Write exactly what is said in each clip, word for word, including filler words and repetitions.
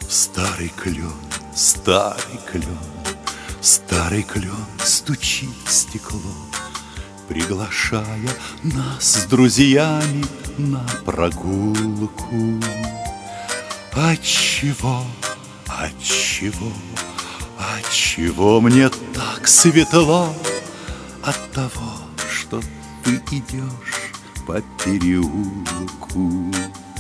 Старый клен, старый клен, старый клен стучит в стекло, приглашая нас с друзьями на прогулку. Отчего, отчего, отчего мне так светло? От того, что ты идешь по переулку.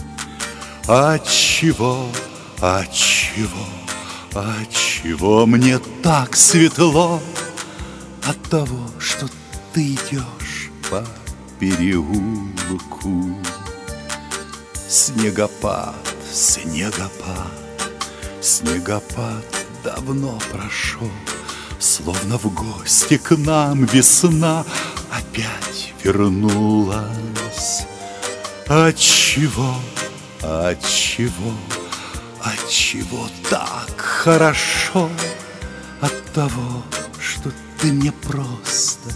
Отчего, отчего, отчего мне так светло? От того, что ты идешь по переулку. Снегопад, снегопад, снегопад давно прошел, словно в гости к нам весна опять вернулась. Отчего, отчего, отчего так хорошо? От того, что ты мне просто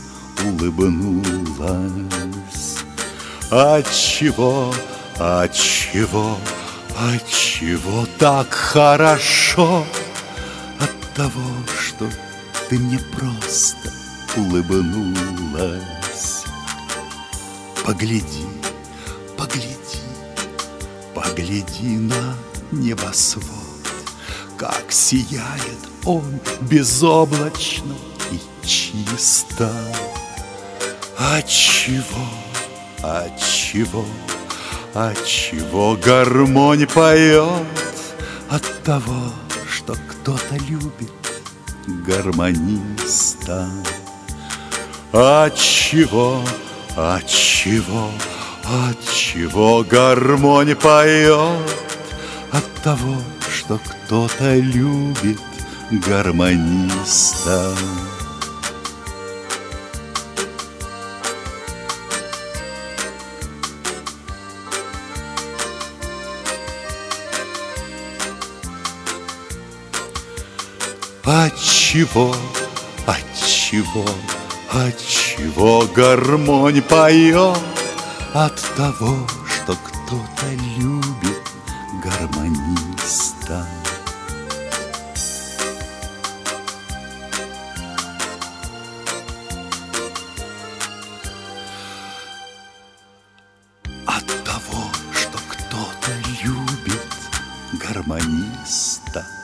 улыбнулась. Отчего, отчего, отчего так хорошо? От того, что ты мне просто улыбнулась. Погляди, погляди, погляди на небосвод, как сияет он безоблачно и чисто. Отчего, отчего, отчего гармонь поет? От того, что кто-то любит гармониста. Отчего, отчего, отчего гармонь поет? От того, что кто-то любит гармониста. Отчего, отчего, отчего гармонь поет? От того, что кто-то любит гармониста. От того, что кто-то любит гармониста.